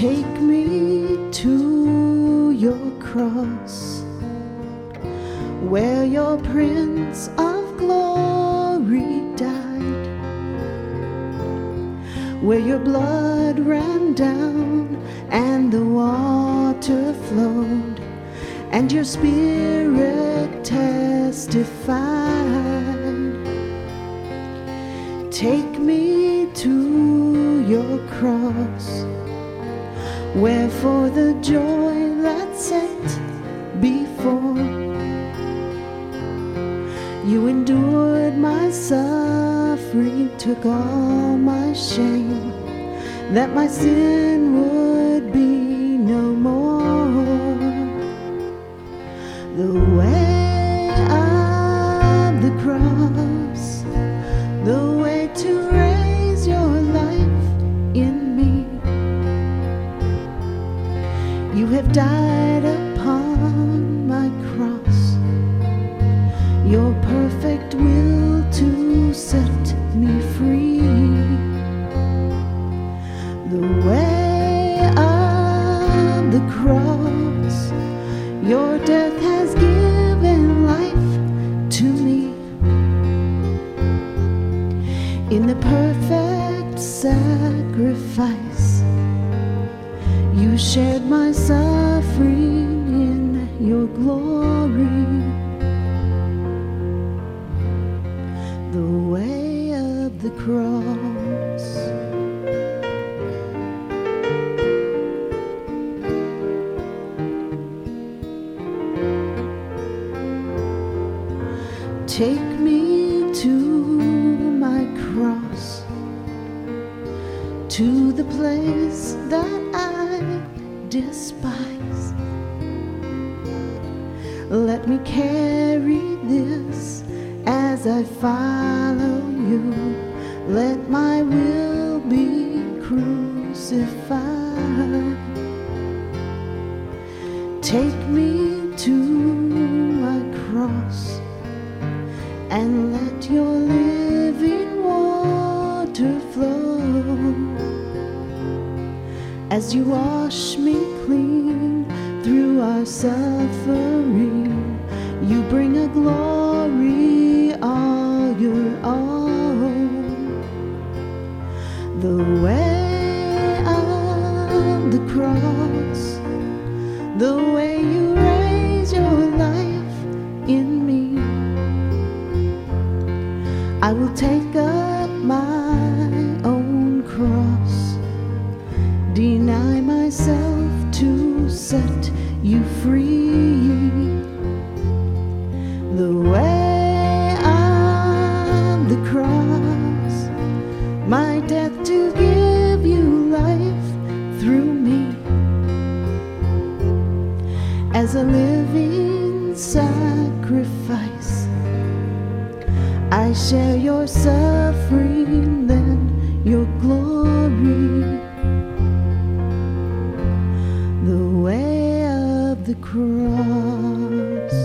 Take me to your cross, where your Prince of Glory died, where your blood ran down and the water flowed, and your Spirit testified. Take me to your cross, where for the joy that's set before you endured my suffering, took all my shame, that my sin would be no more. The way of the cross, the way to raise your life in me. You have died upon my cross, your perfect will to set me free. The way of the cross, your death has given life to me. In the perfect sacrifice, you shared my suffering in your glory. The way of the cross. Take me to my cross, to the place that I despise. Let me carry this as I follow you. Let my will be crucified. Take me to my cross, and let your living water flow as you wash me clean through our suffering. You bring a glory all your own. The way of the cross, the way you raise your life in me. I will take up my own cross, deny myself to set you free. The way of the cross, my death to give you life through me, as a living sacrifice. I share your suffering, then your glory. The way of the cross.